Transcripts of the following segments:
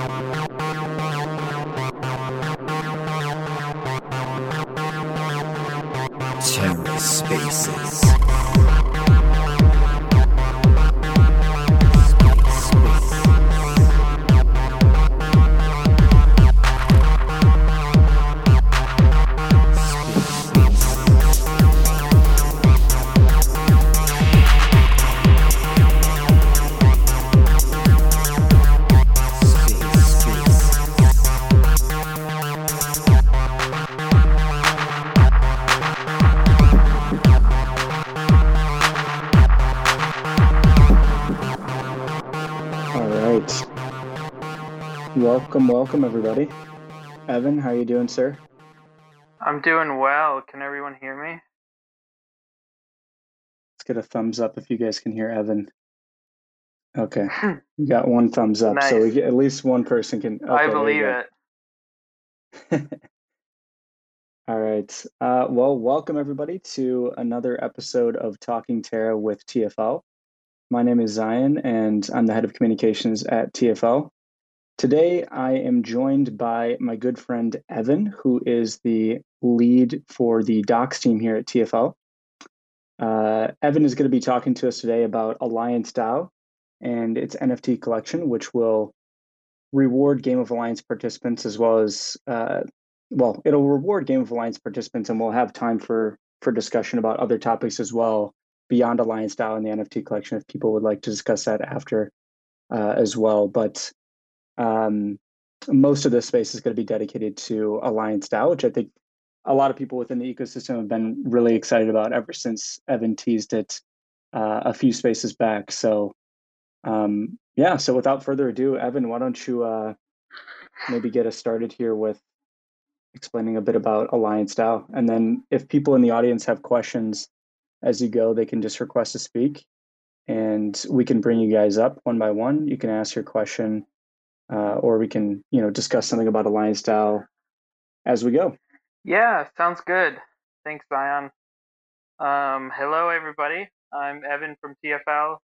TerraSpaces. Welcome everybody. Evan, how are you doing, sir? I'm doing well. Can everyone hear me? Let's get a thumbs up if you guys can hear Evan. Okay, we got one thumbs up, so Nice. at least one person can. Okay, I there you believe go. it. All right. Well, welcome everybody to another episode of Talking Terra with TFL. My name is Zion, and I'm the head of communications at TFL. Today, I am joined by my good friend Evan, who is the lead for the docs team here at TFL. Evan is going to be talking to us today about Alliance DAO and its NFT collection, which will reward Game of Alliance participants as well as, it'll reward Game of Alliance participants, and we'll have time for discussion about other topics as well beyond Alliance DAO and the NFT collection if people would like to discuss that after as well. But most of this space is going to be dedicated to Alliance DAO, which I think a lot of people within the ecosystem have been really excited about ever since Evan teased it a few spaces back. So, so without further ado, Evan, why don't you maybe get us started here with explaining a bit about Alliance DAO? And then if people in the audience have questions as you go, they can just request to speak and we can bring you guys up one by one. You can ask your question or we can, discuss something about Alliance DAO as we go. Yeah, sounds good. Thanks, Zion. Hello, everybody. I'm Evan from TFL.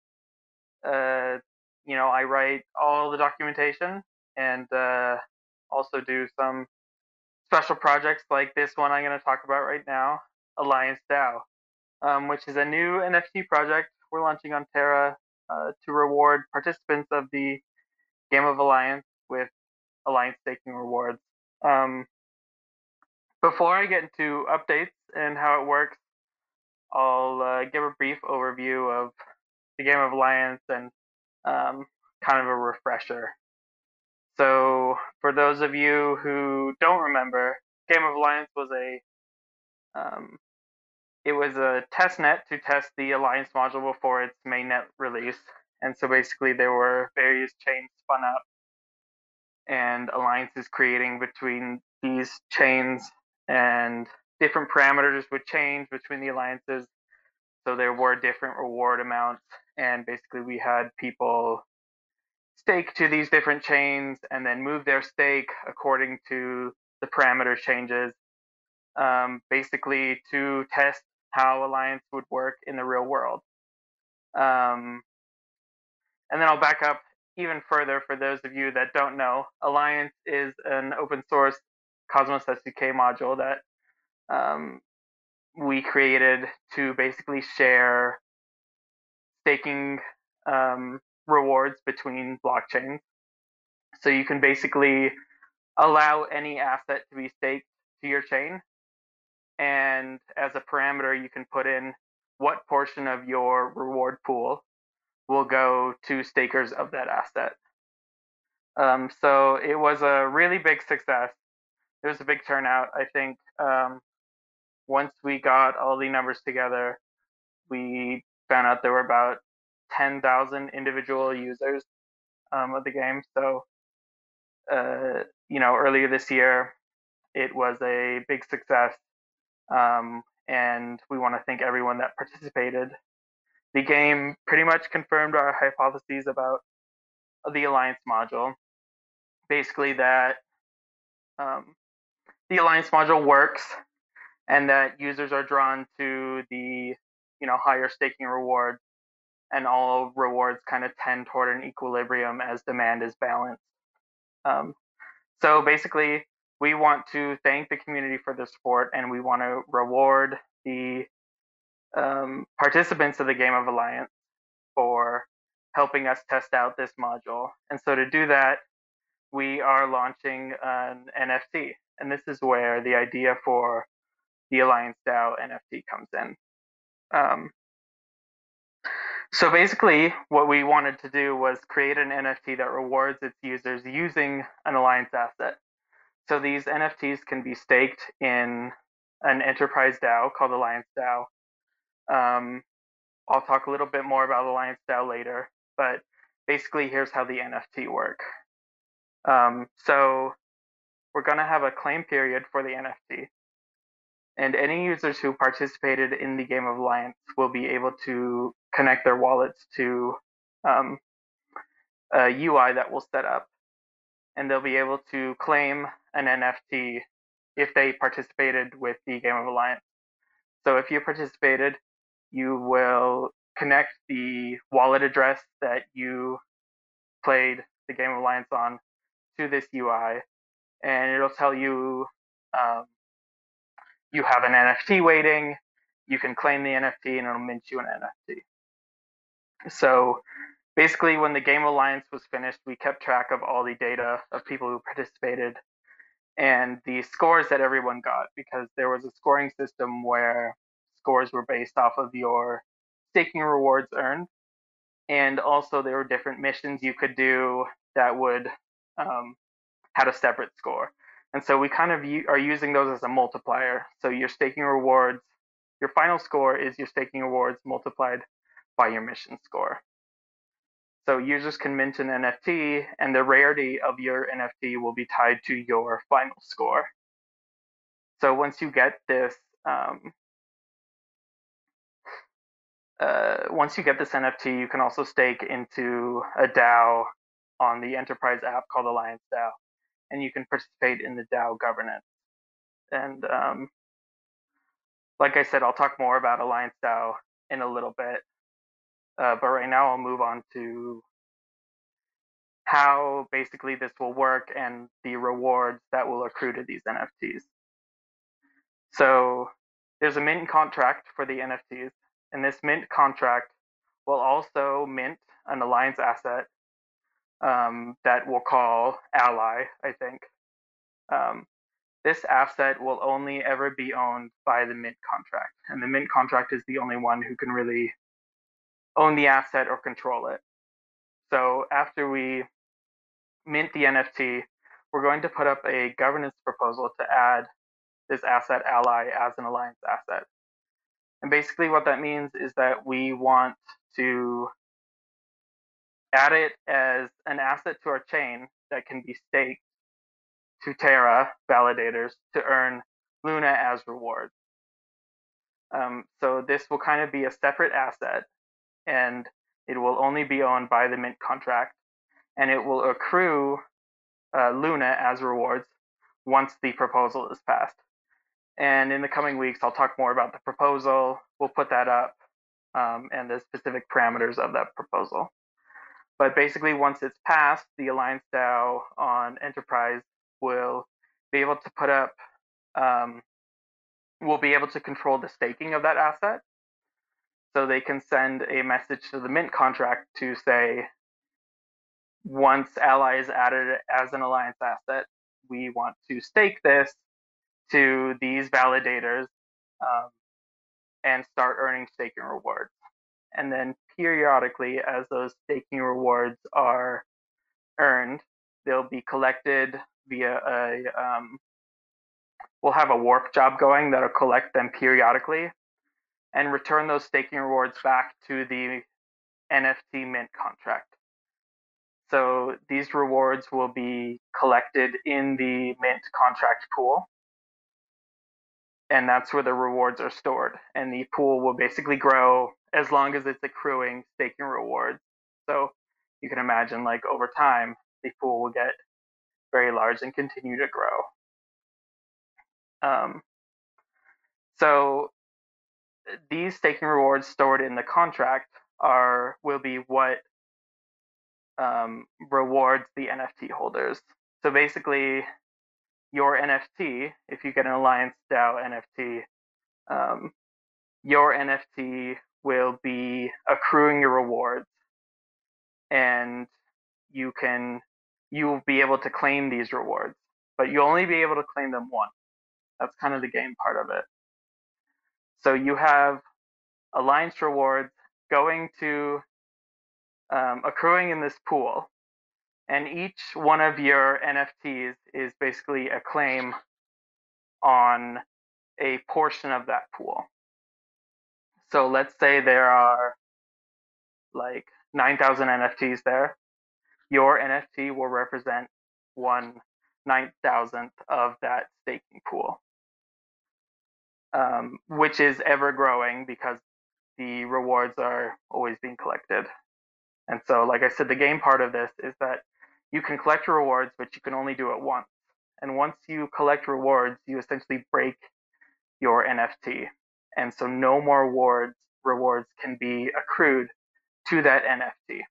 I write all the documentation and also do some special projects like this one I'm going to talk about right now, Alliance DAO, which is a new NFT project we're launching on Terra to reward participants of the Game of Alliance with Alliance staking rewards. Before I get into updates and how it works, I'll give a brief overview of the Game of Alliance and kind of a refresher. So, for those of you who don't remember, Game of Alliance was a test net to test the Alliance module before its mainnet release. And so basically there were various chains spun up and alliances creating between these chains, and different parameters would change between the alliances. So there were different reward amounts, and basically we had people stake to these different chains and then move their stake according to the parameter changes, basically to test how Alliance would work in the real world. And then I'll back up even further for those of you that don't know. Alliance is an open source Cosmos SDK module that we created to basically share staking rewards between blockchains. So you can basically allow any asset to be staked to your chain, and as a parameter you can put in what portion of your reward pool will go to stakers of that asset. So it was a really big success. It was a big turnout. I think once we got all the numbers together, we found out there were about 10,000 individual users of the game. So, earlier this year, it was a big success. And we want to thank everyone that participated. The game pretty much confirmed our hypotheses about the Alliance module. Basically, that the Alliance module works, and that users are drawn to the higher staking rewards, and all rewards kind of tend toward an equilibrium as demand is balanced. Um, so basically, we want to thank the community for their support, and we want to reward the participants of the Game of Alliance for helping us test out this module. And so to do that, we are launching an NFT. And this is where the idea for the Alliance DAO NFT comes in. Um, so basically, what we wanted to do was create an NFT that rewards its users using an Alliance asset. So these NFTs can be staked in an enterprise DAO called Alliance DAO. I'll talk a little bit more about Alliance DAO later, but basically, here's how the NFT work. So we're going to have a claim period for the NFT, and any users who participated in the Game of Alliance will be able to connect their wallets to um, a UI that we'll set up, and they'll be able to claim an NFT if they participated with the Game of Alliance. So if you participated, you will connect the wallet address that you played the Game of Alliance on to this UI, and it'll tell you um, you have an NFT waiting. You can claim the NFT, and it'll mint you an NFT. So basically, when the Game Alliance was finished, we kept track of all the data of people who participated and the scores that everyone got, because there was a scoring system where scores were based off of your staking rewards earned, and also there were different missions you could do that would had a separate score. And so we kind of are using those as a multiplier. So your staking rewards, your final score is your staking rewards multiplied by your mission score. So users can mint an NFT, and the rarity of your NFT will be tied to your final score. So once you get this, once you get this NFT, you can also stake into a DAO on the enterprise app called Alliance DAO, and you can participate in the DAO governance. And like I said, I'll talk more about Alliance DAO in a little bit, but right now I'll move on to how basically this will work and the rewards that will accrue to these NFTs. So there's a mint contract for the NFTs, and this mint contract will also mint an Alliance asset that we'll call Ally, I think. Um, this asset will only ever be owned by the mint contract, and the mint contract is the only one who can really own the asset or control it. So after we mint the NFT, we're going to put up a governance proposal to add this asset Ally as an Alliance asset. And basically what that means is that we want to add it as an asset to our chain that can be staked to Terra validators to earn Luna as rewards. So this will kind of be a separate asset, and it will only be owned by the mint contract, and it will accrue Luna as rewards once the proposal is passed. And in the coming weeks, I'll talk more about the proposal. We'll put that up and the specific parameters of that proposal. But basically, once it's passed, the Alliance DAO on Enterprise will be able to put up, will be able to control the staking of that asset. So they can send a message to the mint contract to say, once Ally is added as an Alliance asset, we want to stake this to these validators and start earning staking rewards. And then periodically, as those staking rewards are earned, they'll be collected via we'll have a warp job going that'll collect them periodically and return those staking rewards back to the NFT mint contract. So these rewards will be collected in the mint contract pool, and that's where the rewards are stored. And the pool will basically grow as long as it's accruing staking rewards. So you can imagine, like, over time, the pool will get very large and continue to grow. So these staking rewards stored in the contract will be what rewards the NFT holders. So basically, your NFT, if you get an Alliance DAO NFT, um, your NFT will be accruing your rewards, and you can you will be able to claim these rewards, but you'll only be able to claim them once. That's kind of the game part of it. So you have Alliance rewards going to accruing in this pool, and each one of your NFTs is basically a claim on a portion of that pool. So let's say there are like 9,000 NFTs there. Your NFT will represent 1/9,000th of that staking pool, which is ever growing because the rewards are always being collected. And so, like I said, the game part of this is that you can collect rewards, but you can only do it once. And once you collect rewards, you essentially break your NFT. And so no more rewards can be accrued to that NFT.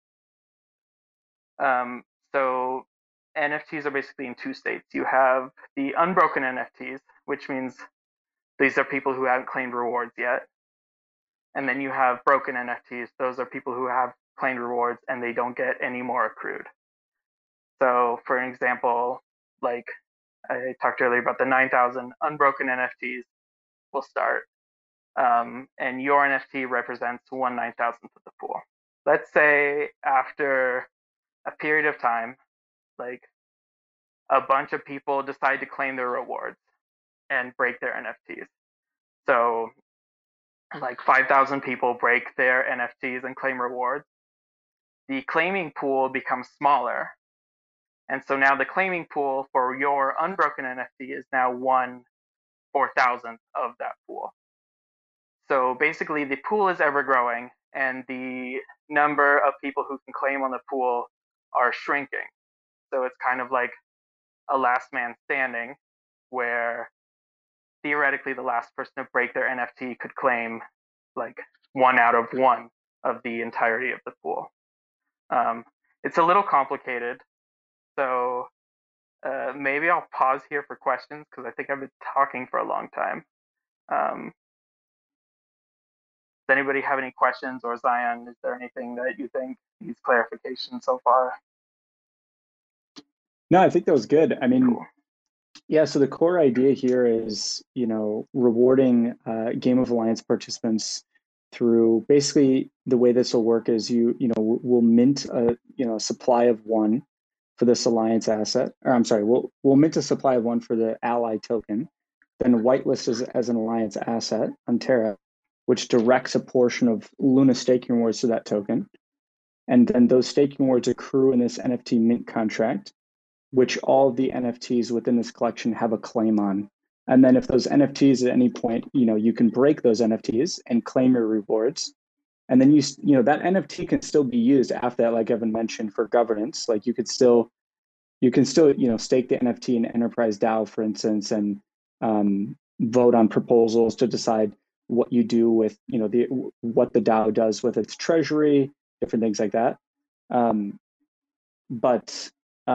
Um, so NFTs are basically in two states. You have the unbroken NFTs, which means these are people who haven't claimed rewards yet. And then you have broken NFTs. Those are people who have claimed rewards and they don't get any more accrued. So, for an example, like I talked earlier about the 9,000 unbroken NFTs will start, and your NFT represents 1/9,000th of the pool. Let's say after a period of time, like a bunch of people decide to claim their rewards and break their NFTs. So, like 5,000 people break their NFTs and claim rewards. The claiming pool becomes smaller. And so now the claiming pool for your unbroken NFT is now 1/4,000th of that pool. So basically, the pool is ever growing, and the number of people who can claim on the pool are shrinking. So it's kind of like a last man standing, where theoretically the last person to break their NFT could claim like 1/1 of the entirety of the pool. Um, it's a little complicated, so maybe I'll pause here for questions because I think I've been talking for a long time. Does anybody have any questions, or Zion, is there anything that you think needs clarification so far? No, I think that was good. I mean, Cool. yeah, so the core idea here is, rewarding Game of Alliance participants through basically the way this will work is we'll mint a supply of one for this Alliance asset, or I'm sorry, we'll mint a supply of one for the ally token, then whitelist as an Alliance asset on Terra, which directs a portion of Luna staking rewards to that token. And then those staking rewards accrue in this NFT mint contract, which all the NFTs within this collection have a claim on. And then if those NFTs at any point, you can break those NFTs and claim your rewards. And then that NFT can still be used after that, like Evan mentioned, for governance. Like you can still stake the NFT in Enterprise DAO, for instance, and vote on proposals to decide what you do with what the DAO does with its treasury, different things like that. But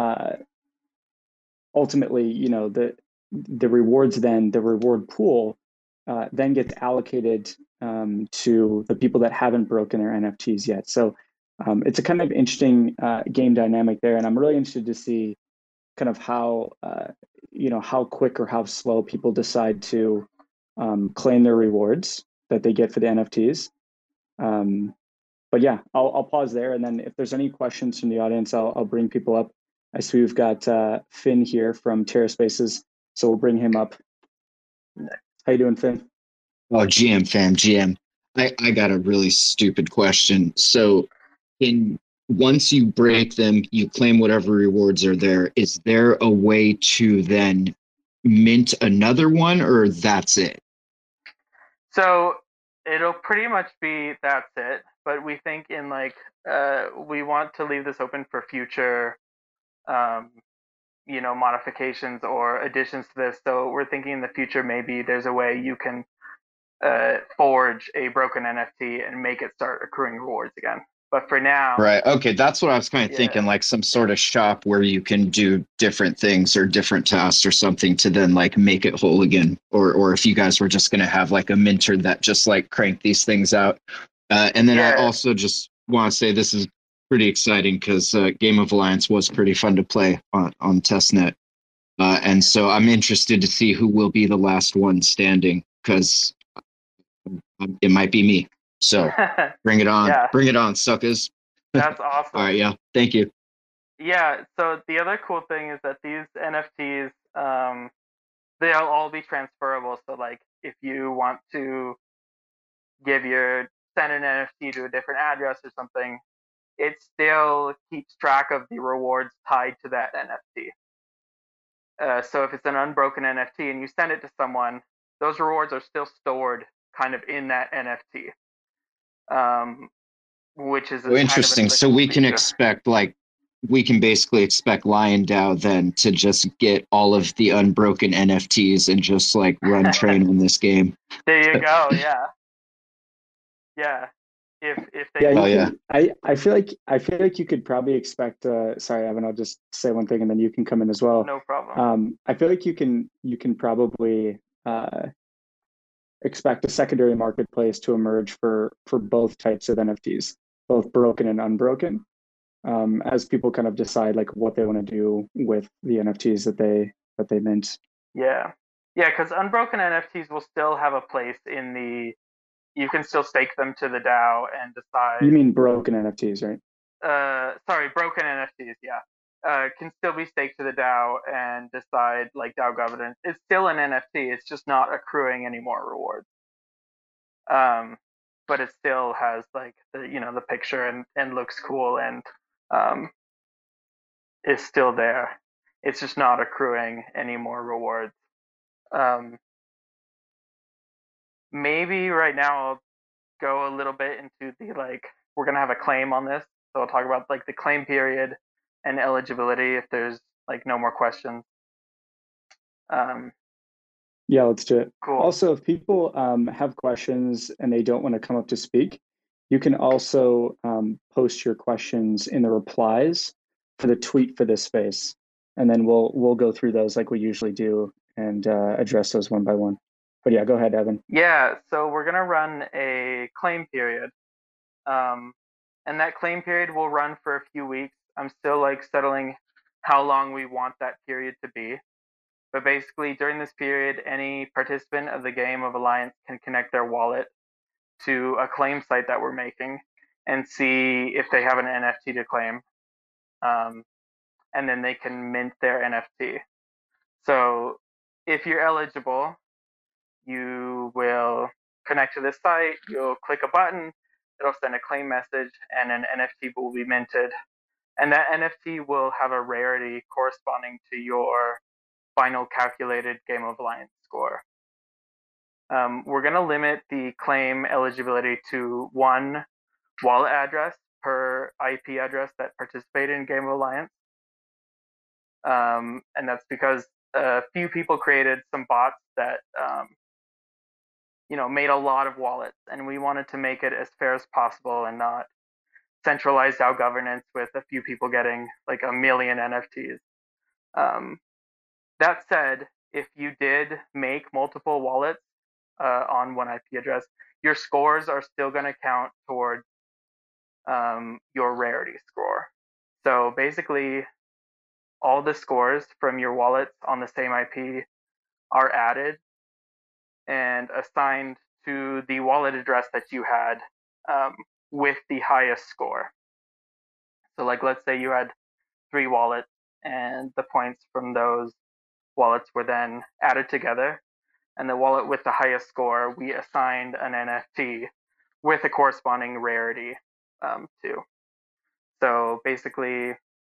ultimately, the rewards, then the reward pool then gets allocated to the people that haven't broken their NFTs yet. So it's a kind of interesting game dynamic there, and I'm really interested to see kind of how quick or how slow people decide to claim their rewards that they get for the NFTs. But yeah, I'll pause there, and then if there's any questions from the audience, I'll bring people up. I see we've got Finn here from Terra Spaces, so we'll bring him up. How you doing, Finn? Oh, GM fam, GM. I got a really stupid question. So, in once you break them, you claim whatever rewards are there. Is there a way to then mint another one, or that's it? So it'll pretty much be that's it. But we think in we want to leave this open for future um, modifications or additions to this. So we're thinking in the future maybe there's a way you can forge a broken NFT and make it start accruing rewards again. But for now, Right. Okay. That's what I was kind of yeah, thinking, like some sort of shop where you can do different things or different tasks or something to then like make it whole again. Or if you guys were just going to have like a minter that just like crank these things out. And then I yeah, also just want to say this is pretty exciting because Game of Alliance was pretty fun to play on testnet. And so I'm interested to see who will be the last one standing because it might be me. So bring it on. yeah, Bring it on, suckers. that's All right. awesome. Yeah. Thank you. Yeah, so the other cool thing is that these NFTs, they'll all be transferable. So like if you want to send an NFT to a different address or something, it still keeps track of the rewards tied to that NFT. So if it's an unbroken NFT and you send it to someone, those rewards are still stored kind of in that NFT, um, which is a Oh, kind of interesting. another So cool we can feature. expect like we can basically expect Lion DAO then to just get all of the unbroken NFTs and just like run train on this game. There you go. Yeah, yeah. If they Yeah, Oh you yeah. can. I feel like you could probably expect. Sorry, Evan. I'll just say one thing, and then you can come in as well. no problem. I feel like you can probably expect a secondary marketplace to emerge for both types of NFTs, both broken and unbroken, as people kind of decide like what they want to do with the NFTs that they mint. Yeah, yeah. Because unbroken NFTs will still have a place in the. You can still stake them to the DAO and You decide. mean broken NFTs, right? Sorry, broken NFTs. Yeah, can still be staked to the DAO and decide like DAO governance. It's still an NFT. It's just not accruing any more rewards. Um, but it still has like the picture and looks cool and um is still there. It's just not accruing any more rewards. Um, maybe right now I'll go a little bit into the like we're gonna have a claim on this, so I'll talk about like the claim period and eligibility if there's like no more questions. Um, Yeah, let's do it. cool. Also, if people have questions and they don't want to come up to speak, you can also post your questions in the replies for the tweet for this space, and then we'll go through those like we usually do and address those one by one. But yeah, go ahead, Evan. Yeah, so we're gonna run a claim period. Um, and that claim period will run for a few weeks. I'm still like settling how long we want that period to be. But basically, during this period, any participant of the Game of Alliance can connect their wallet to a claim site that we're making and see if they have an NFT to claim. Um, and then they can mint their NFT. So if you're eligible, you will connect to this site, you'll click a button, it'll send a claim message, and an NFT will be minted. And that NFT will have a rarity corresponding to your final calculated Game of Alliance score. We're going to limit the claim eligibility to one wallet address per IP address that participated in Game of Alliance. And that's because a few people created some bots that made a lot of wallets, and we wanted to make it as fair as possible and not centralized DAO governance with a few people getting like a million NFTs. Um, that said, if you did make multiple wallets on one IP address, your scores are still going to count towards your rarity score. So basically, all the scores from your wallets on the same IP are added and assigned to the wallet address that you had with the highest score. So, like, let's say you had 3 wallets, and the points from those wallets were then added together. And the wallet with the highest score, we assigned an NFT with a corresponding rarity to. So basically,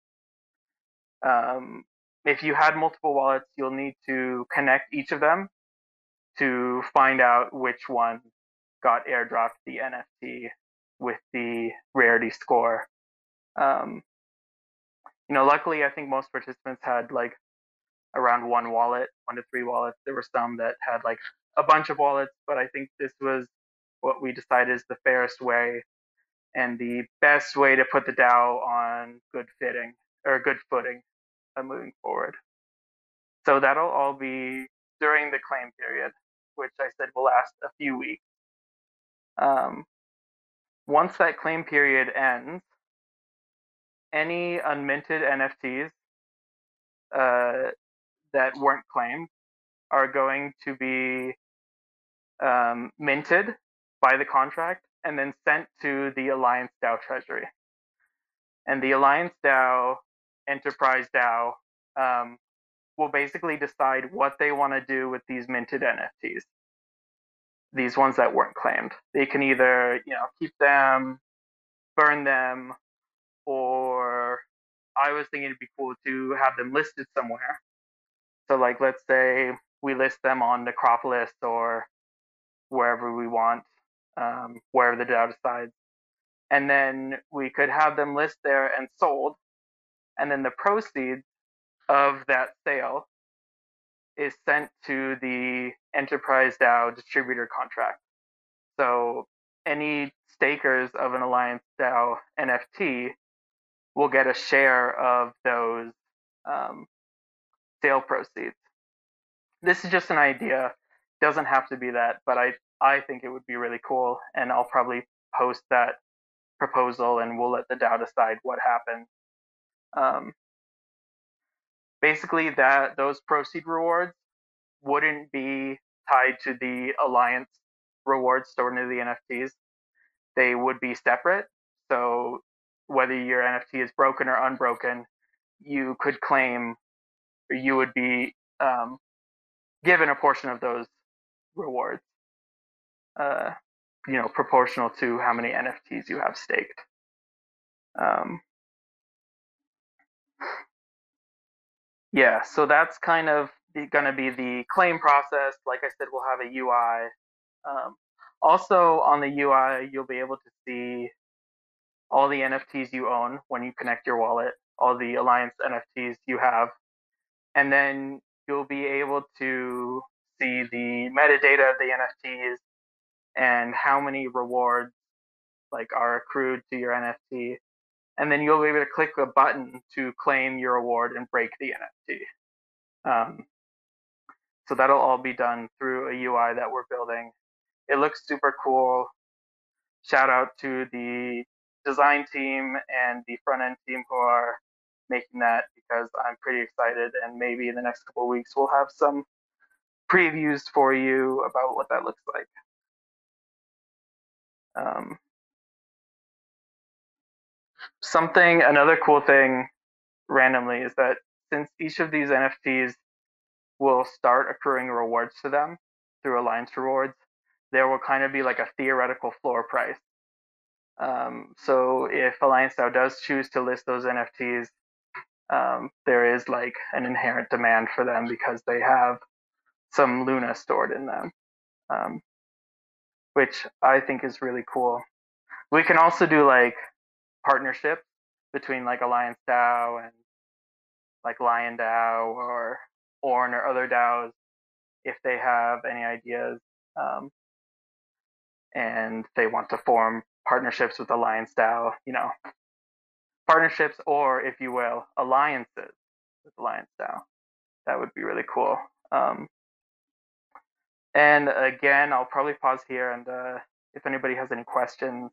um, if you had multiple wallets, you'll need to connect each of them to find out which one got airdropped the NFT with the rarity score. Um, luckily, I think most participants had like around 1 wallet, 1 to 3 wallets. There were some that had like a bunch of wallets, but I think this was what we decided is the fairest way and the best way to put the DAO on good footing moving forward. So that'll all be during the claim period, which I said will last a few weeks. Once that claim period ends, any unminted NFTs that weren't claimed are going to be minted by the contract and then sent to the Alliance DAO treasury. And the Alliance DAO, Enterprise DAO, will basically decide what they want to do with these minted NFTs. These ones that weren't claimed. They can either, keep them, burn them, or I was thinking it'd be cool to have them listed somewhere. So like, let's say we list them on Necropolis or wherever we want, wherever the DAO decides. And then we could have them list there and sold. And then the proceeds of that sale is sent to the Enterprise DAO distributor contract. So any stakers of an Alliance DAO NFT will get a share of those sale proceeds. This is just an idea. Doesn't have to be that, but I think it would be really cool, and I'll probably post that proposal, and we'll let the DAO decide what happens. Basically, those proceed rewards wouldn't be tied to the Alliance rewards stored into the NFTs. They would be separate. So whether your NFT is broken or unbroken, you could claim, or you would be given a portion of those rewards, proportional to how many NFTs you have staked. Yeah, so that's kind of going to be the claim process. Like I said, we'll have a UI. Also on the UI, you'll be able to see all the NFTs you own when you connect your wallet, all the Alliance NFTs you have. And then you'll be able to see the metadata of the NFTs and how many rewards are accrued to your NFT. And then you'll be able to click a button to claim your reward and break the NFT. So that'll all be done through a UI that we're building. It looks super cool. Shout out to the design team and the front end team who are making that, because I'm pretty excited, and maybe in the next couple of weeks we'll have some previews for you about what that looks like. Another cool thing randomly is that since each of these NFTs will start accruing rewards to them through Alliance rewards, there will kind of be like a theoretical floor price. So if Alliance DAO does choose to list those NFTs, there is like an inherent demand for them because they have some Luna stored in them, which I think is really cool. We can also do like partnerships between like Alliance DAO and like Lion DAO or Orn or other DAOs if they have any ideas and they want to form partnerships with Alliance DAO, partnerships, or if you will, alliances with Alliance DAO. That would be really cool. And again, I'll probably pause here, and if anybody has any questions,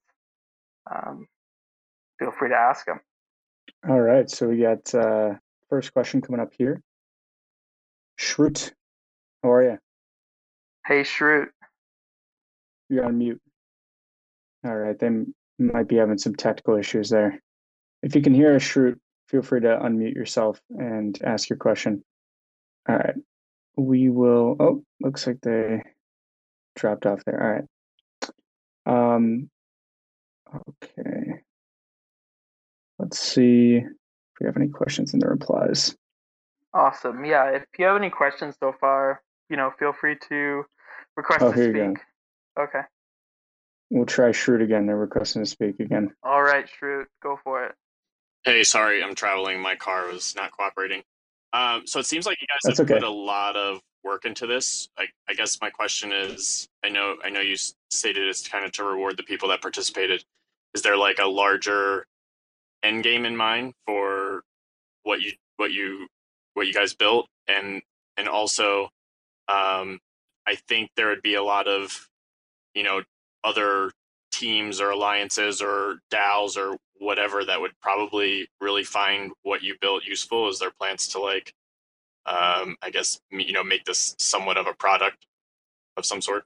feel free to ask them. All right, so we got first question coming up here. Shroot, how are you? Hey, Shroot. You're on mute. All right, they might be having some technical issues there. If you can hear us, Shroot, feel free to unmute yourself and ask your question. All right, we will. Oh, looks like they dropped off there. All right. Okay. Let's see if we have any questions in the replies. Awesome. Yeah, if you have any questions so far, feel free to request to here speak. you go. Okay. We'll try Shroot again. They're requesting to speak again. All right, Shroot, go for it. Hey, sorry, I'm traveling. My car was not cooperating. So it seems like you guys have put a lot of work into this. I guess my question is, I know you stated it's kind of to reward the people that participated. is there like a larger end game in mind for what you guys built? And also, I think there would be a lot of, other teams or alliances or DAOs or whatever that would probably really find what you built useful. Is there plans to like, I guess, make this somewhat of a product of some sort?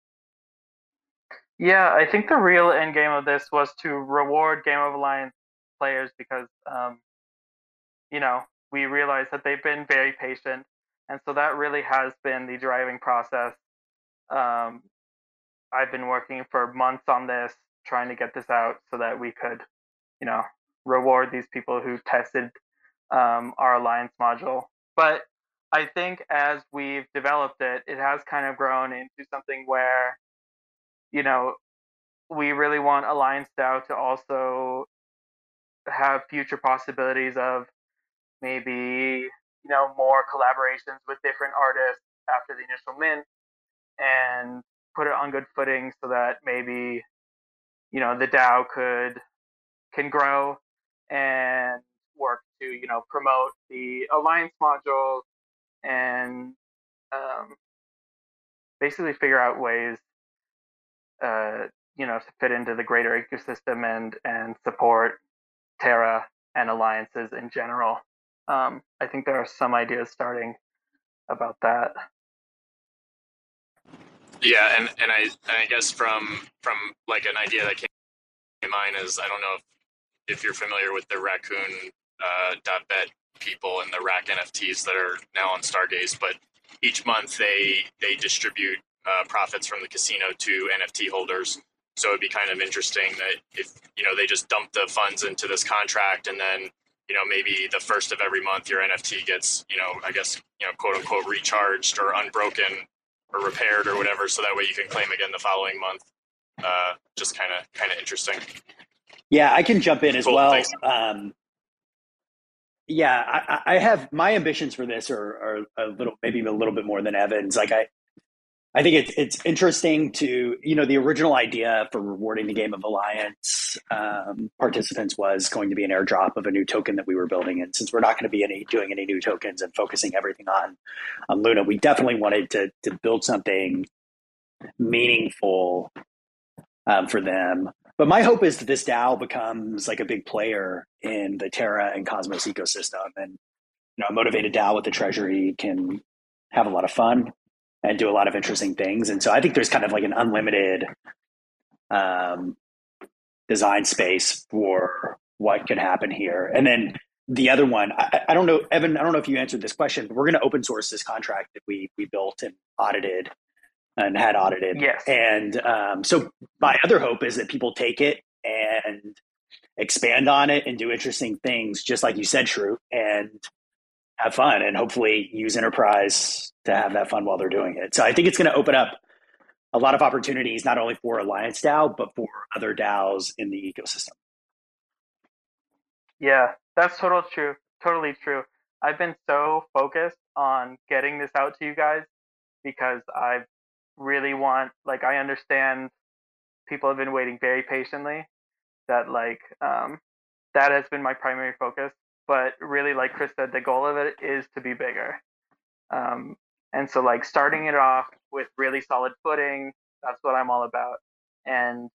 Yeah, I think the real end game of this was to reward Game of Alliance players because, we realized that they've been very patient, and so that really has been the driving process. Um, I've been working for months on this, trying to get this out so that we could, you know, reward these people who tested our Alliance module. But I think as we've developed it, it has kind of grown into something where, you know, we really want Alliance DAO to also have future possibilities of maybe, more collaborations with different artists after the initial mint and put it on good footing so that maybe, the DAO can grow and work to, promote the Alliance module and basically figure out ways to fit into the greater ecosystem and support Terra and alliances in general. I think there are some ideas starting about that. Yeah, and I guess from like an idea that came to mind is, I don't know if you're familiar with the Raccoon .bet people and the Rack NFTs that are now on Stargaze, but each month they distribute profits from the casino to NFT holders. So it'd be kind of interesting that if they just dump the funds into this contract, and then maybe the first of every month your NFT gets I guess quote unquote recharged or unbroken or repaired or whatever, so that way you can claim again the following month. Just kind of interesting. Yeah, I can jump in as well. Thanks. I have my ambitions for this are maybe a little bit more than Evan's. Like I think it's interesting to, the original idea for rewarding the Game of Alliance participants was going to be an airdrop of a new token that we were building. And since we're not going to be doing any new tokens and focusing everything on Luna, we definitely wanted to build something meaningful for them. But my hope is that this DAO becomes like a big player in the Terra and Cosmos ecosystem. And, a motivated DAO with the treasury can have a lot of fun and do a lot of interesting things. And so I think there's kind of like an unlimited design space for what could happen here. And then the other one, I don't know, Evan, I don't know if you answered this question, but we're going to open source this contract that we built and audited and had audited. Yes. And so my other hope is that people take it and expand on it and do interesting things, just like you said, Shrew, and have fun and hopefully use Enterprise to have that fun while they're doing it. So I think it's going to open up a lot of opportunities, not only for Alliance DAO, but for other DAOs in the ecosystem. Yeah, that's totally true. I've been so focused on getting this out to you guys because I really want, I understand people have been waiting very patiently, that that has been my primary focus. But really, like Chris said, the goal of it is to be bigger. And so starting it off with really solid footing, that's what I'm all about. And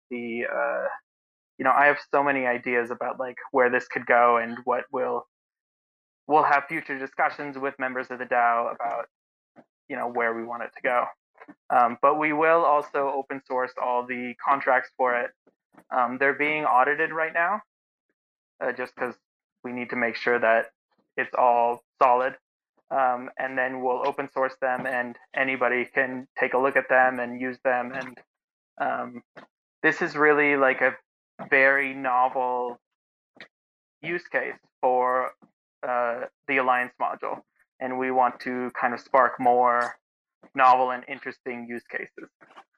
I have so many ideas about where this could go and what we'll have future discussions with members of the DAO about, where we want it to go. But we will also open source all the contracts for it. They're being audited right now, just because we need to make sure that it's all solid. And then we'll open source them and anybody can take a look at them and use them. And this is really a very novel use case for the Alliance module. And we want to kind of spark more novel and interesting use cases.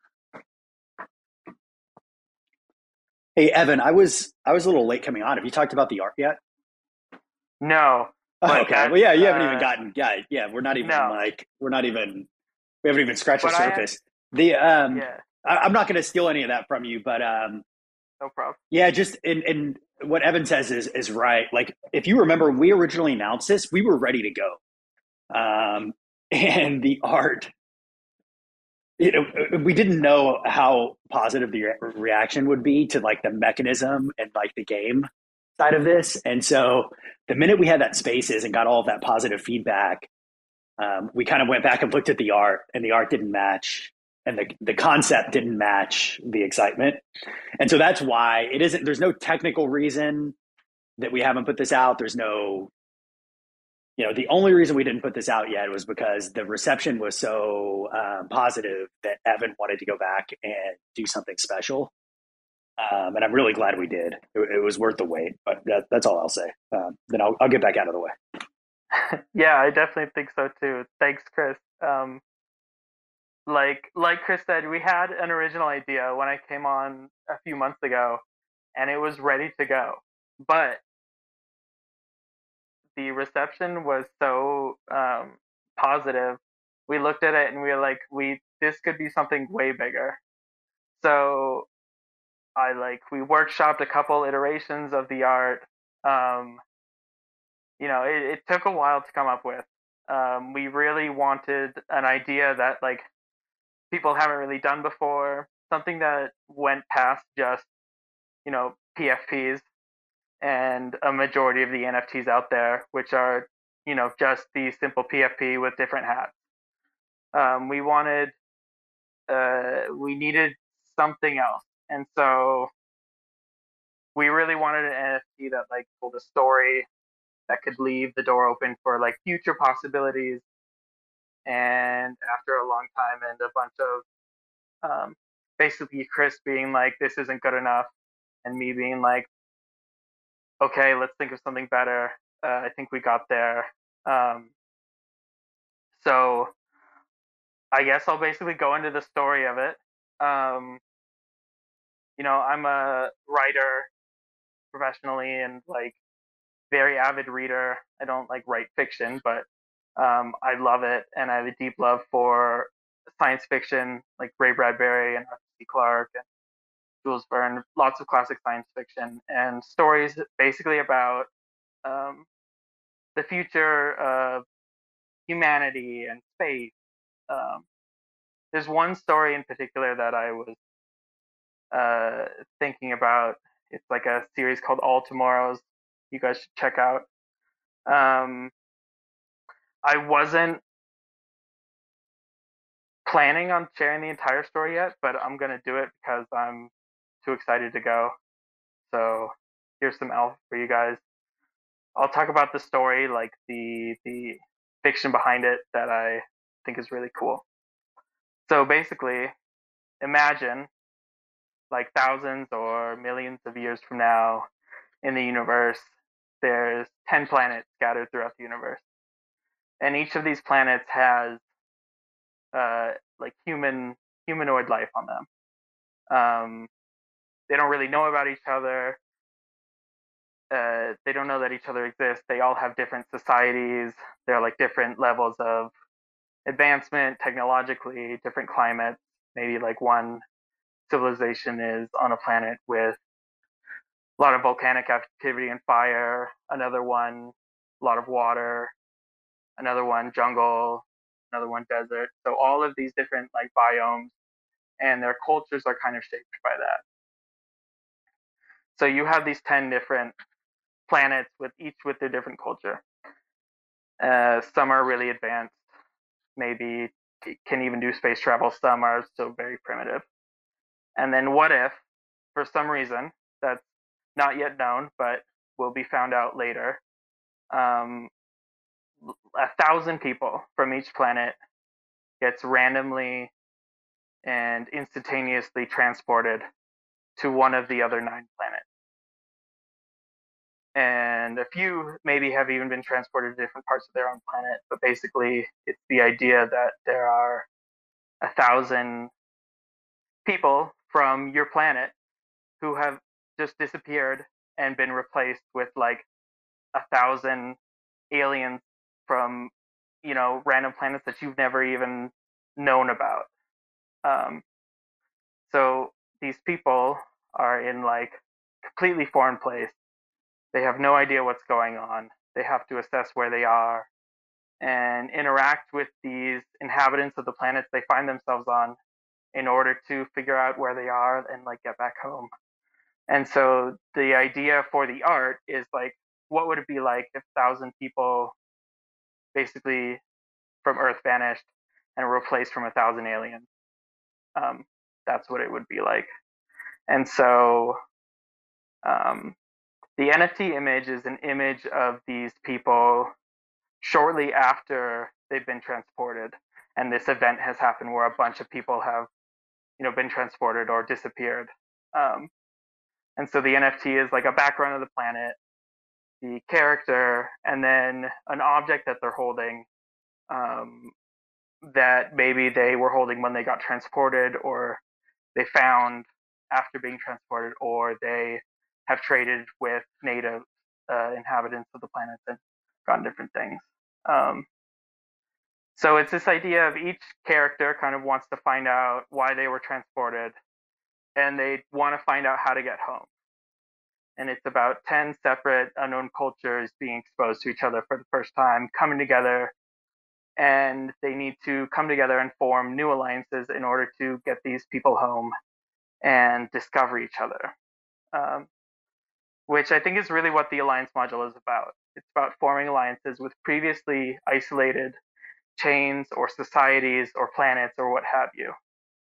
Hey, Evan, I was a little late coming on. Have you talked about the art yet? No. Okay. Well, yeah, you haven't even gotten. Yeah, we're not even we haven't even scratched the surface. I'm not going to steal any of that from you, but No problem. Yeah, just and what Evan says is right. Like if you remember, when we originally announced this, we were ready to go, and the art. We didn't know how positive the reaction would be to like the mechanism and like the game side of this, and so the minute we had that spaces and got all of that positive feedback, we kind of went back and looked at the art, and the art didn't match, and the concept didn't match the excitement. And so that's why it isn't, there's no technical reason that we haven't put this out. There's no, the only reason we didn't put this out yet was because the reception was so positive that Evan wanted to go back and do something special. And I'm really glad we did. It was worth the wait, but that's all I'll say. Then I'll get back out of the way. Yeah, I definitely think so too. Thanks, Chris. Like Chris said, we had an original idea when I came on a few months ago, and it was ready to go. But the reception was so positive. We looked at it and we were like, this could be something way bigger. So we workshopped a couple iterations of the art. It took a while to come up with. We really wanted an idea that like people haven't really done before, something that went past just, PFPs and a majority of the NFTs out there, which are, just the simple PFP with different hats. We needed something else. And so we really wanted an NFT that like told a story that could leave the door open for like future possibilities. And after a long time and a bunch of basically Chris being like, this isn't good enough, and me being like, okay, let's think of something better. I think we got there. So I guess I'll basically go into the story of it. I'm a writer professionally and like very avid reader. I don't like write fiction, but I love it, and I have a deep love for science fiction, like Ray Bradbury and Arthur C. Clarke and Jules Verne, lots of classic science fiction and stories basically about the future of humanity and space. There's one story in particular that I was thinking about. It's like a series called All Tomorrows. You guys should check out. I wasn't planning on sharing the entire story yet, but I'm gonna do it because I'm too excited to go. So here's some alpha for you guys. I'll talk about the story, like the fiction behind it that I think is really cool. So basically, imagine like thousands or millions of years from now in the universe, there's 10 planets scattered throughout the universe. And each of these planets has like humanoid life on them. They don't really know about each other. They don't know that each other exists. They all have different societies. They're like different levels of advancement technologically, different climates. Maybe like one civilization is on a planet with a lot of volcanic activity and fire, another one, a lot of water, another one, jungle, another one, desert. So all of these different like biomes, and their cultures are kind of shaped by that. So you have these 10 different planets with each with their different culture. Some are really advanced, maybe can even do space travel. Some are still very primitive. And then what if, for some reason that's not yet known, but will be found out later, 1,000 people from each planet gets randomly and instantaneously transported to one of the other 9 planets. And a few maybe have even been transported to different parts of their own planet. But basically, it's the idea that there are 1,000 people from your planet who have just disappeared and been replaced with like 1,000 aliens from, random planets that you've never even known about. So these people are in like completely foreign place. They have no idea what's going on. They have to assess where they are and interact with these inhabitants of the planets they find themselves on in order to figure out where they are and like get back home. And so the idea for the art is like, what would it be like if 1,000 people basically from Earth vanished and were replaced from 1,000 aliens? That's what it would be like. And so the NFT image is an image of these people shortly after they've been transported, and this event has happened where a bunch of people have, been transported or disappeared. And so the NFT is like a background of the planet, the character, and then an object that they're holding that maybe they were holding when they got transported, or they found after being transported, or they have traded with native inhabitants of the planet and gotten different things. So it's this idea of each character kind of wants to find out why they were transported, and they want to find out how to get home. And it's about 10 separate unknown cultures being exposed to each other for the first time, coming together, and they need to come together and form new alliances in order to get these people home and discover each other, which I think is really what the Alliance module is about. It's about forming alliances with previously isolated chains or societies or planets or what have you.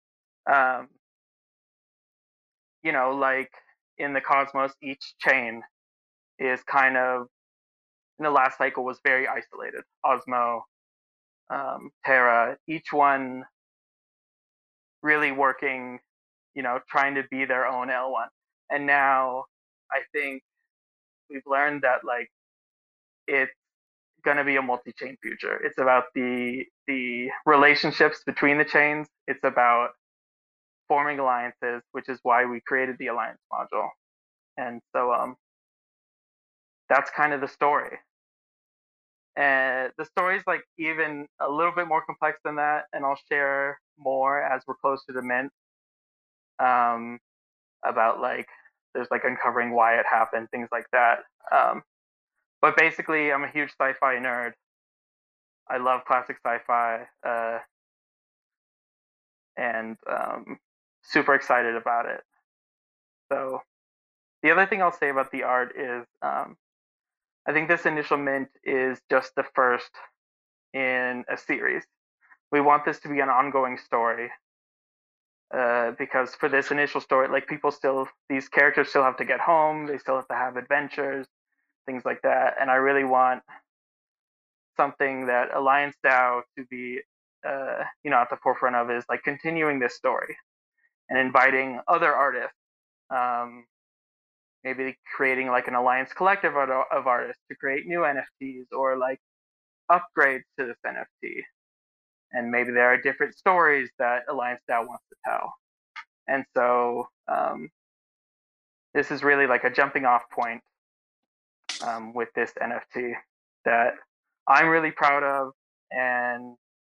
Like in the cosmos, each chain is kind of, in the last cycle, was very isolated. Osmo, Terra, each one really working, trying to be their own L1. And now I think we've learned that like it's going to be a multi-chain future. It's about the relationships between the chains. It's about forming alliances, which is why we created the Alliance module. And so that's kind of the story. And the story is like even a little bit more complex than that, and I'll share more as we're close to the mint about like there's like uncovering why it happened, things like that. But basically, I'm a huge sci-fi nerd. I love classic sci-fi, and super excited about it. So the other thing I'll say about the art is I think this initial mint is just the first in a series. We want this to be an ongoing story because for this initial story, like these characters still have to get home, they still have to have adventures, things like that. And I really want something that Alliance DAO to be, at the forefront of is like continuing this story and inviting other artists, maybe creating like an Alliance collective of artists to create new NFTs or like upgrades to this NFT. And maybe there are different stories that Alliance DAO wants to tell. And so this is really like a jumping off point with this NFT that I'm really proud of, and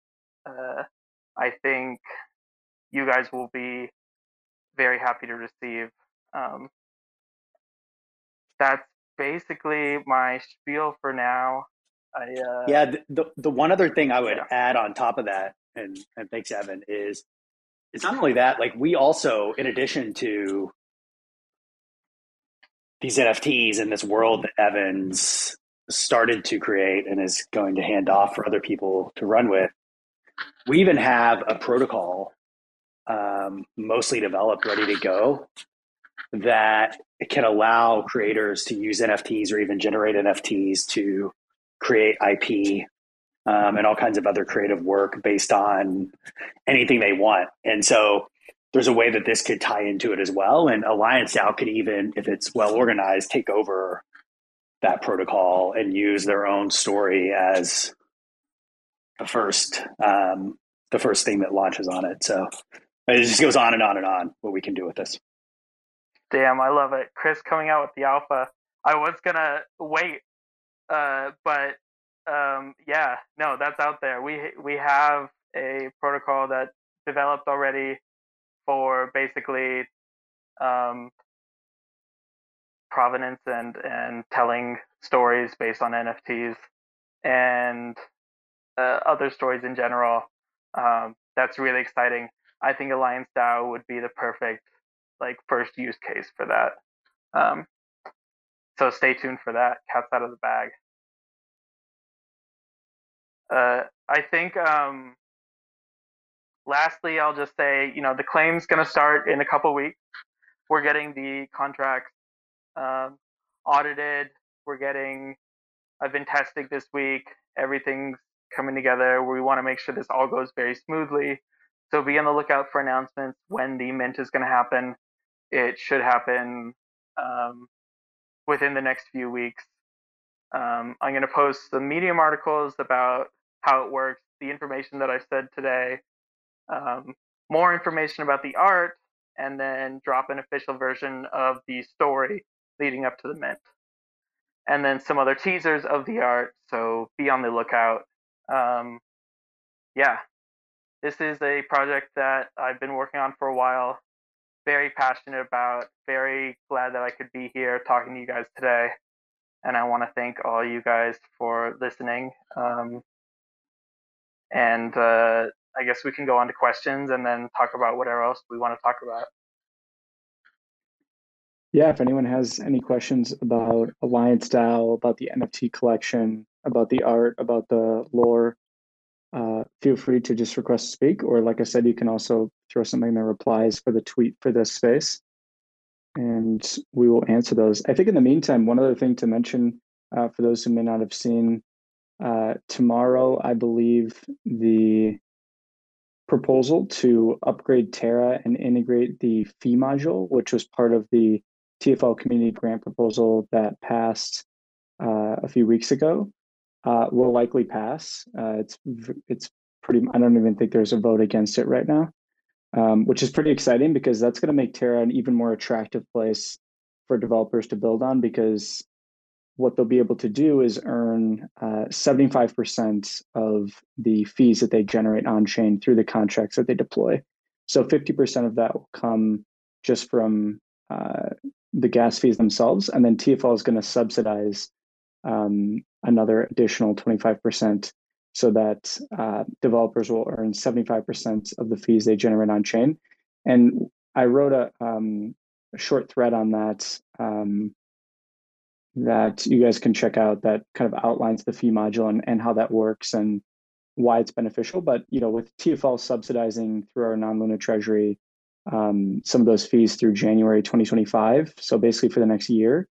I think you guys will be very happy to receive. That's basically my spiel for now. The one other thing I would add on top of that, and thanks, Evan, is it's not only that, like we also, in addition to these NFTs and this world that Evan's started to create and is going to hand off for other people to run with, we even have a protocol mostly developed, ready to go, that can allow creators to use NFTs or even generate NFTs to create IP and all kinds of other creative work based on anything they want. And so there's a way that this could tie into it as well. And Alliance DAO could even, if it's well organized, take over that protocol and use their own story as the first thing that launches on it. So it just goes on and on and on what we can do with this. Damn, I love it. Chris coming out with the alpha. I was gonna wait, but no, that's out there. We have a protocol that developed already for basically provenance and telling stories based on NFTs and other stories in general. That's really exciting. I think Alliance DAO would be the perfect first use case for that. So stay tuned for that. Cat's out of the bag. I think lastly, I'll just say, the claim's going to start in a couple weeks. We're getting the contracts audited. I've been testing this week. Everything's coming together. We want to make sure this all goes very smoothly. So be on the lookout for announcements when the mint is going to happen. It should happen within the next few weeks. I'm going to post some Medium articles about how it works, the information that I've said today, more information about the art, and then drop an official version of the story leading up to the mint. And then some other teasers of the art, so be on the lookout. Yeah, this is a project that I've been working on for a while, very passionate about, very glad that I could be here talking to you guys today. And I want to thank all you guys for listening. And I guess we can go on to questions and then talk about whatever else we want to talk about. Yeah, if anyone has any questions about Alliance DAO, about the NFT collection, about the art, about the lore, feel free to just request to speak. Or like I said, you can also throw something in the replies for the tweet for this space, and we will answer those. I think in the meantime, one other thing to mention for those who may not have seen, tomorrow, I believe the proposal to upgrade Terra and integrate the fee module, which was part of the TFL community grant proposal that passed a few weeks ago, will likely pass. It's pretty. I don't even think there's a vote against it right now, which is pretty exciting because that's going to make Terra an even more attractive place for developers to build on, because what they'll be able to do is earn 75% of the fees that they generate on chain through the contracts that they deploy. So 50% of that will come just from the gas fees themselves, and then TFL is going to subsidize another additional 25%, so that developers will earn 75% of the fees they generate on chain. And I wrote a short thread on that that you guys can check out, that kind of outlines the fee module and how that works and why it's beneficial. But with TFL subsidizing through our non-Luna treasury some of those fees through January 2025, so basically for the next year,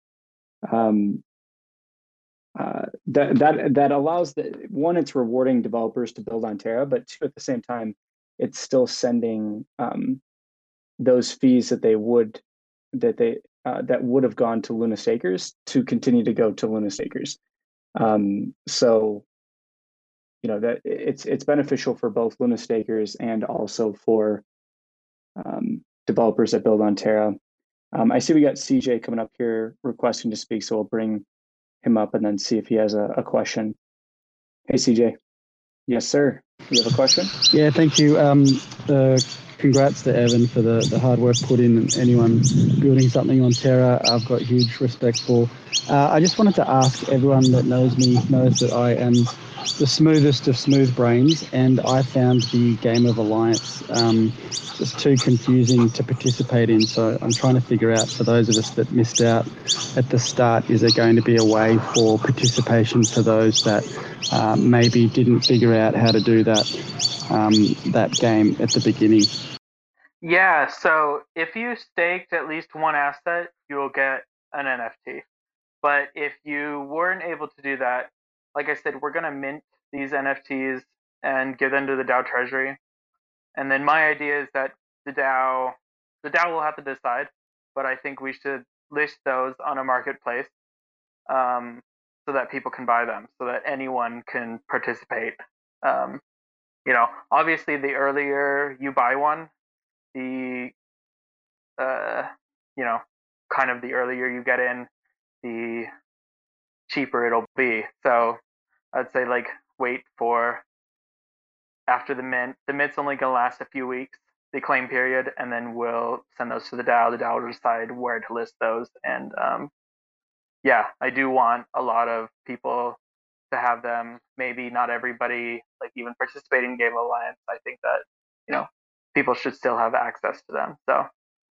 that allows one, it's rewarding developers to build on Terra, but two, at the same time, it's still sending those fees that would have gone to Luna stakers to continue to go to Luna stakers. So that it's beneficial for both Luna stakers and also for developers that build on Terra. I see we got CJ coming up here requesting to speak, so we'll bring him up and then see if he has a question. Hey, CJ. Yes, sir. You have a question? Yeah, thank you. Congrats to Evan for the hard work put in, and anyone building something on Terra, I've got huge respect for. I just wanted to ask, everyone that knows me knows that I am the smoothest of smooth brains, and I found the game of Alliance just too confusing to participate in. So I'm trying to figure out, for those of us that missed out at the start, is there going to be a way for participation for those that maybe didn't figure out how to do that game at the beginning? Yeah, so if you staked at least one asset, you will get an NFT. But if you weren't able to do that, like I said, we're going to mint these NFTs and give them to the DAO treasury. And then my idea is that the DAO will have to decide, but I think we should list those on a marketplace so that people can buy them, so that anyone can participate. Obviously, the earlier you buy one, the kind of the earlier you get in, the cheaper it'll be. So I'd say wait for after the mint. The mint's only gonna last a few weeks, the claim period, and then we'll send those to the DAO. The DAO will decide where to list those, and yeah, I do want a lot of people to have them. Maybe not everybody like even participating in Game of Alliance. I think that, you know, people should still have access to them. So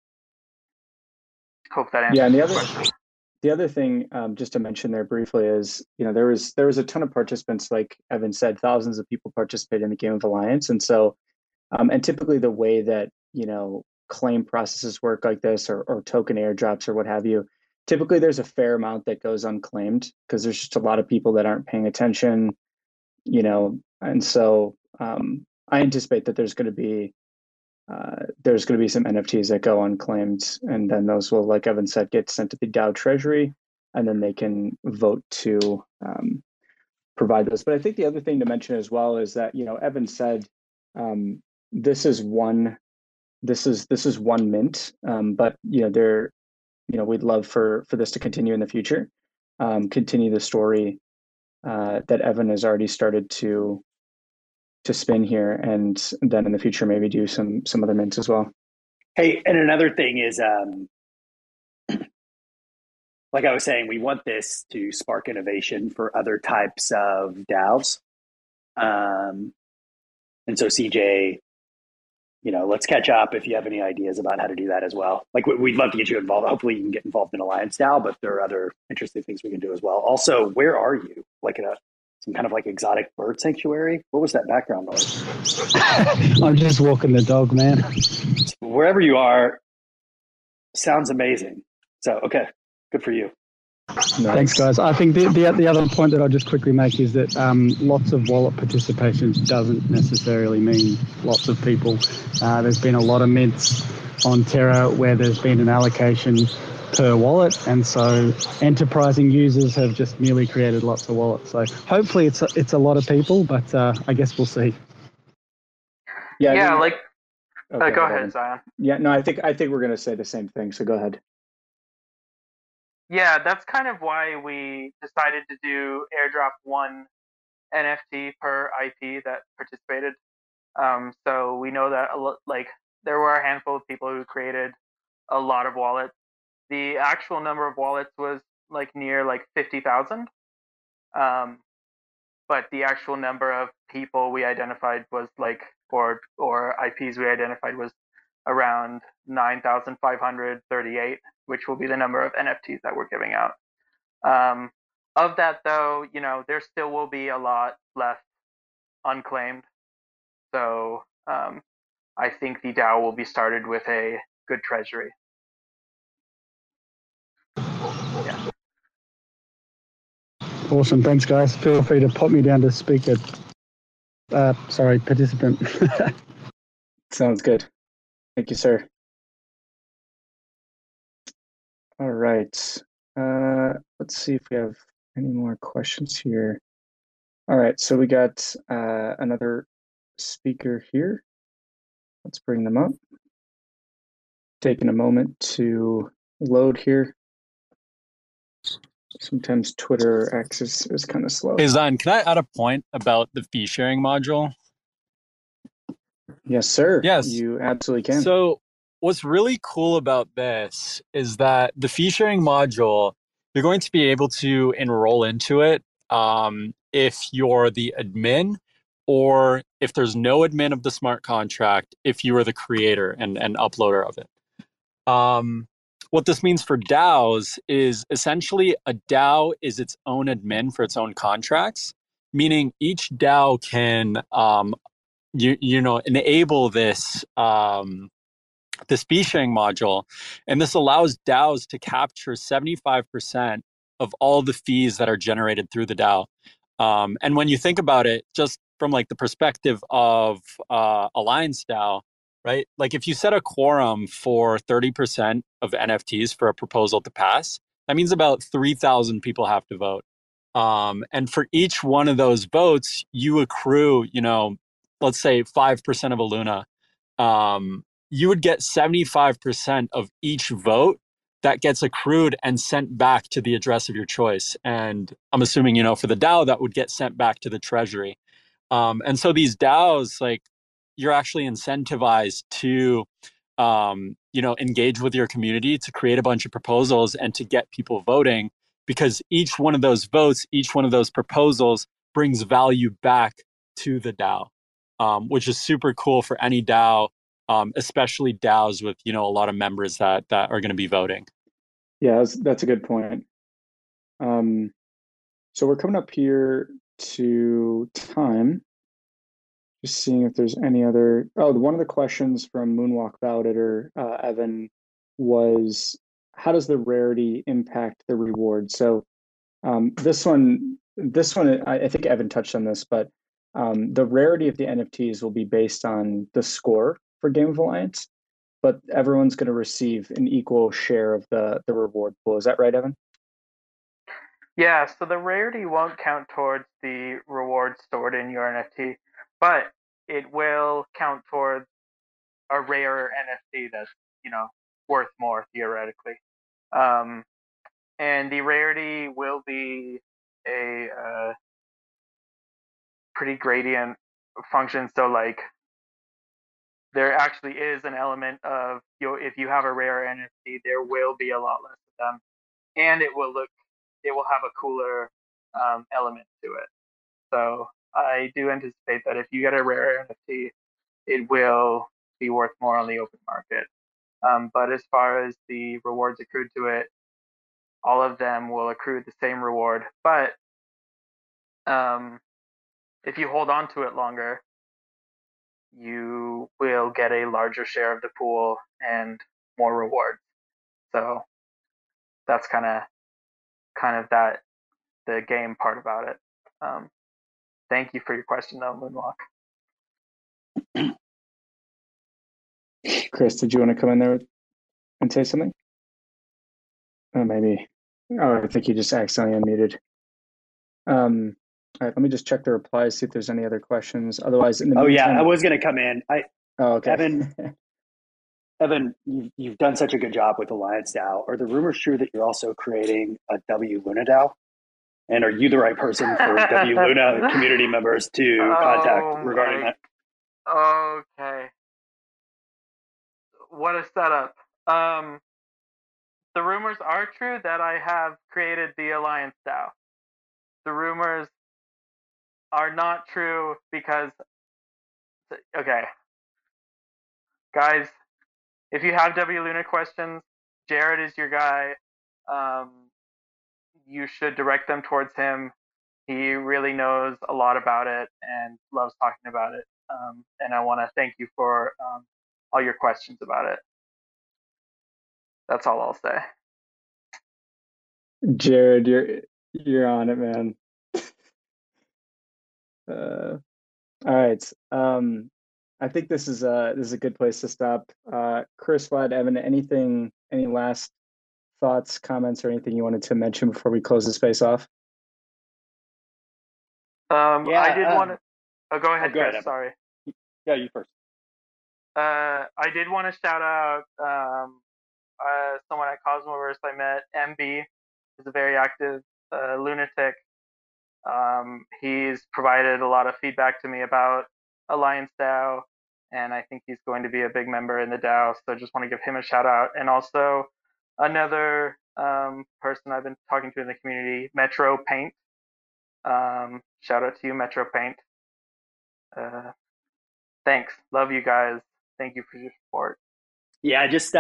hope that Yeah, answers and your question. the other thing, just to mention there briefly, is there was a ton of participants, like Evan said, thousands of people participate in the Game of Alliance, and so and typically the way that claim processes work like this, or token airdrops or what have you, typically there's a fair amount that goes unclaimed because there's just a lot of people that aren't paying attention, and so I anticipate that there's going to be some NFTs that go unclaimed, and then those will, like Evan said, get sent to the DAO treasury, and then they can vote to provide those. But I think the other thing to mention as well is that Evan said this is one mint, but we'd love for this to continue in the future, continue the story that Evan has already started to spin here, and then in the future maybe do some other mints as well. Hey, and another thing is, like I was saying, we want this to spark innovation for other types of DAOs. And so CJ, let's catch up if you have any ideas about how to do that as well. Like, we'd love to get you involved. Hopefully you can get involved in Alliance DAO, but there are other interesting things we can do as well. Also, where are you? Like in some kind of like exotic bird sanctuary? What was that background noise? I'm just walking the dog, man. Wherever you are, sounds amazing. So, okay, good for you. Nice. Thanks, guys. I think the other point that I'll just quickly make is that lots of wallet participation doesn't necessarily mean lots of people. There's been a lot of mints on Terra where there's been an allocation per wallet, and so enterprising users have just merely created lots of wallets. So hopefully it's a lot of people, but I guess we'll see. Yeah, Okay, go ahead, Zion. Yeah, no, I think we're going to say the same thing, so go ahead. Yeah, that's kind of why we decided to do airdrop 1 NFT per IP that participated. So we know that there were a handful of people who created a lot of wallets. The actual number of wallets was near 50,000. But the actual number of people we identified was or IPs we identified was around 9,538, which will be the number of NFTs that we're giving out. Of that, though, there still will be a lot left unclaimed. So I think the DAO will be started with a good treasury. Yeah. Awesome. Thanks, guys. Feel free to pop me down to speaker. Participant. Sounds good. Thank you, sir. All right. Let's see if we have any more questions here. All right. So we got another speaker here. Let's bring them up. Taking a moment to load here. Sometimes Twitter or X is kind of slow. Hey, Zion, can I add a point about the fee sharing module? Yes, sir. Yes. You absolutely can. So what's really cool about this is that the fee sharing module, you're going to be able to enroll into it if you're the admin, or if there's no admin of the smart contract, if you are the creator and uploader of it. What this means for DAOs is essentially a DAO is its own admin for its own contracts, meaning each DAO can enable this this fee sharing module, and this allows DAOs to capture 75% of all the fees that are generated through the DAO. And when you think about it, just from the perspective of Alliance DAO, right? If you set a quorum for 30% of NFTs for a proposal to pass, that means about 3,000 people have to vote. And for each one of those votes, you accrue, let's say 5% of a Luna. You would get 75% of each vote that gets accrued and sent back to the address of your choice. And I'm assuming, for the DAO, that would get sent back to the treasury. And so these DAOs, you're actually incentivized to, engage with your community, to create a bunch of proposals and to get people voting. because each one of those votes, each one of those proposals brings value back to the DAO, which is super cool for any DAO, especially DAOs with, a lot of members that are going to be voting. Yeah, that's a good point. So we're coming up here to time. Just seeing if there's any other. Oh, one of the questions from Moonwalk Validator, Evan, was how does the rarity impact the reward? So this one, I think Evan touched on this, but the rarity of the NFTs will be based on the score for Game of Alliance, but everyone's going to receive an equal share of the reward pool. Is that right, Evan? Yeah, so the rarity won't count towards the reward stored in your NFT, but it will count towards a rarer NFT that's, worth more theoretically. And the rarity will be a pretty gradient function. So like there actually is an element of, if you have a rare NFT, there will be a lot less of them, and it will have a cooler element to it. So I do anticipate that if you get a rare NFT, it will be worth more on the open market. But as far as the rewards accrued to it, all of them will accrue the same reward. But if you hold on to it longer, you will get a larger share of the pool and more rewards. So that's kind of that the game part about it. Thank you for your question, though, Moonwalk. Chris, did you want to come in there and say something? Maybe. Oh, I think you just accidentally unmuted. All right, let me just check the replies, see if there's any other questions. Otherwise, in the meantime, I was going to come in. Okay. Evan, you've done such a good job with Alliance DAO. Are the rumors true that you're also creating a W Luna DAO? And are you the right person for W Luna community members to contact regarding that? Okay. What a setup. The rumors are true that I have created the Alliance DAO. The rumors are not true because, okay, guys, if you have W Luna questions, Jared is your guy. You should direct them towards him. He really knows a lot about it and loves talking about it. And I want to thank you for all your questions about it. That's all I'll say. Jared, you're on it, man. All right. I think this is a good place to stop. Chris, Vlad, Evan, any last thoughts, comments, or anything you wanted to mention before we close the space off? I did want to. Oh, go ahead, Chris. Evan. Sorry. Yeah, you first. I did want to shout out someone at Cosmoverse I met, MB. He's a very active lunatic. He's provided a lot of feedback to me about Alliance DAO, and I think he's going to be a big member in the DAO. So I just want to give him a shout out. And also another person I've been talking to in the community, Metro Paint. Shout out to you, Metro Paint. Thanks. Love you guys. Thank you for your support. Yeah, I just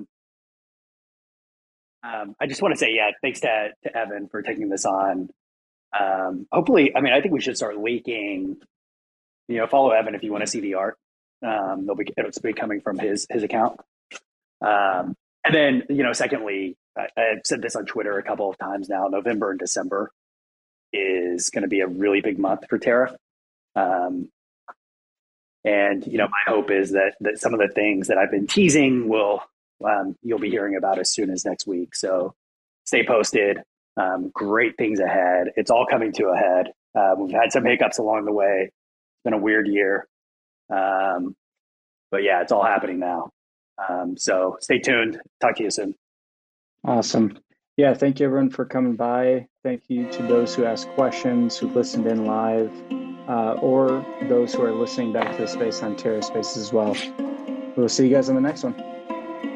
want to say, thanks to Evan for taking this on. Hopefully, I think we should start leaking. Follow Evan if you want to see the art. It'll be coming from his account. And then, secondly, I've said this on Twitter a couple of times now. November and December is going to be a really big month for Terra. And my hope is that some of the things that I've been teasing you'll be hearing about as soon as next week. So stay posted. Great things ahead. It's all coming to a head. We've had some hiccups along the way. It's been a weird year. But yeah, it's all happening now. So stay tuned. Talk to you soon. Awesome. Yeah, thank you everyone for coming by. Thank you to those who asked questions, who listened in live, or those who are listening back to the space on Terra Spaces as well. We'll see you guys on the next one.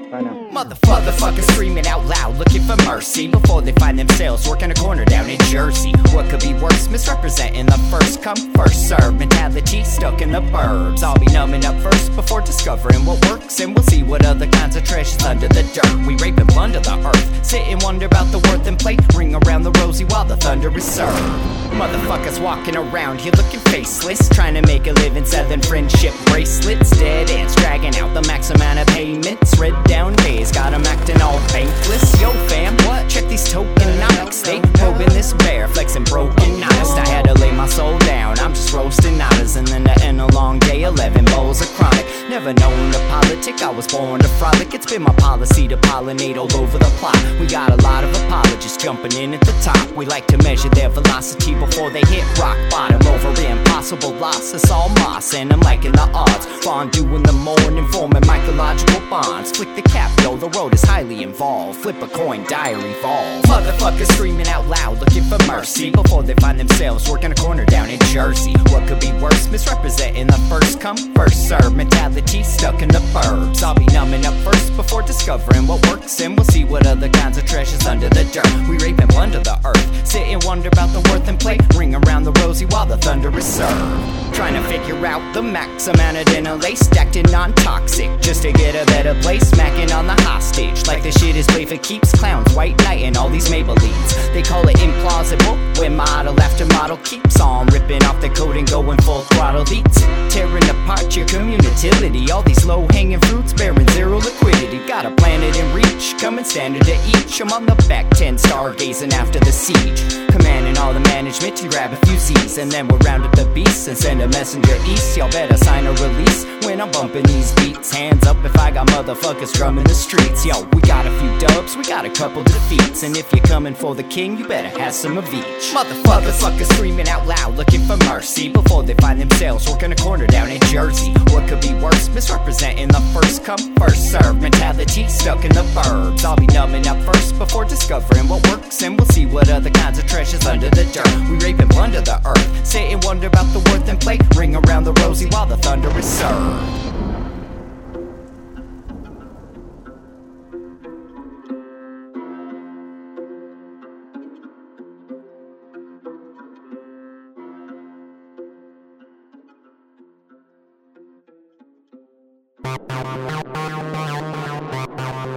Bye now. Motherfuckers screaming out loud, looking for mercy before they find themselves working a corner down in Jersey. What could be worse? Misrepresenting the first come, first serve mentality stuck in the burbs. I'll be numbing up first before discovering what works, and we'll see what other kinds of treasures under the dirt. We rape and plunder the earth, sit and wonder about the worth and play, ring around the rosy while the thunder is served. Motherfuckers walking around here looking faceless, trying to make a living selling friendship bracelets. Dead ends dragging out the max amount of payments. Red down days got 'em acting all bankless. Yo fam, what? Check these tokenomics. They probing this bear, flexing broken honest. I had to lay my soul down, I'm just roasting honors. And then to end a long day, 11 bowls of chronic. Never known to politic, I was born to frolic. It's been my policy to pollinate all over the plot. We got a lot of apologists jumping in at the top. We like to measure their velocity before they hit rock bottom. Over impossible loss, it's all moss, and I'm liking the odds. Fondue in the morning, forming mycological bonds. Flick the cap, yo, the road is highly involved. Flip a coin, diary evolve. Motherfuckers screaming out loud, looking for mercy before they find themselves working a corner down in Jersey. What could be worse? Misrepresenting the first come, first serve mentality stuck in the burbs. I'll be numbing up first before discovering what works, and we'll see what other kinds of treasures under the dirt. We rape and plunder the earth, sit and wonder about the worth and play, ring around the rosy while the thunder is served. Trying to figure out the max amount of dinner lace, stacked in non-toxic, just to get a better place. Smacking on the hostage, like the shit is play for keeps. Clowns, white knight, and all these Maybellines. They call it implausible, when model after model keeps on ripping off the coat and going full throttle beats. Tearing apart your community, all these low-hanging fruits bearing zero liquidity. Got a planet in reach, coming standard to each. I'm on the back 10, stargazing after the siege. Commanding all the management to grab a few Z's, and then we'll round up the beasts and send a messenger east. Y'all better sign a release when I'm bumping these beats. Hands up if I got motherfuckers drumming the streets. Yo, we got a few dubs, we got a couple defeats, and if you're coming for the king, you better have some of each. Motherfuckers screaming out loud, looking for mercy before they find themselves working a corner down in Jersey. What could be worse? Misrepresenting the first come, first serve mentality stuck in the burbs. I'll be numbing up first before discovering what works, and we'll see what other kinds of treasures under the dirt. We rape and plunder the earth, sit and wonder about the worth and play, ring around the rosy while the thunder is served.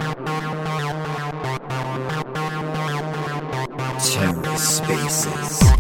TerraSpaces.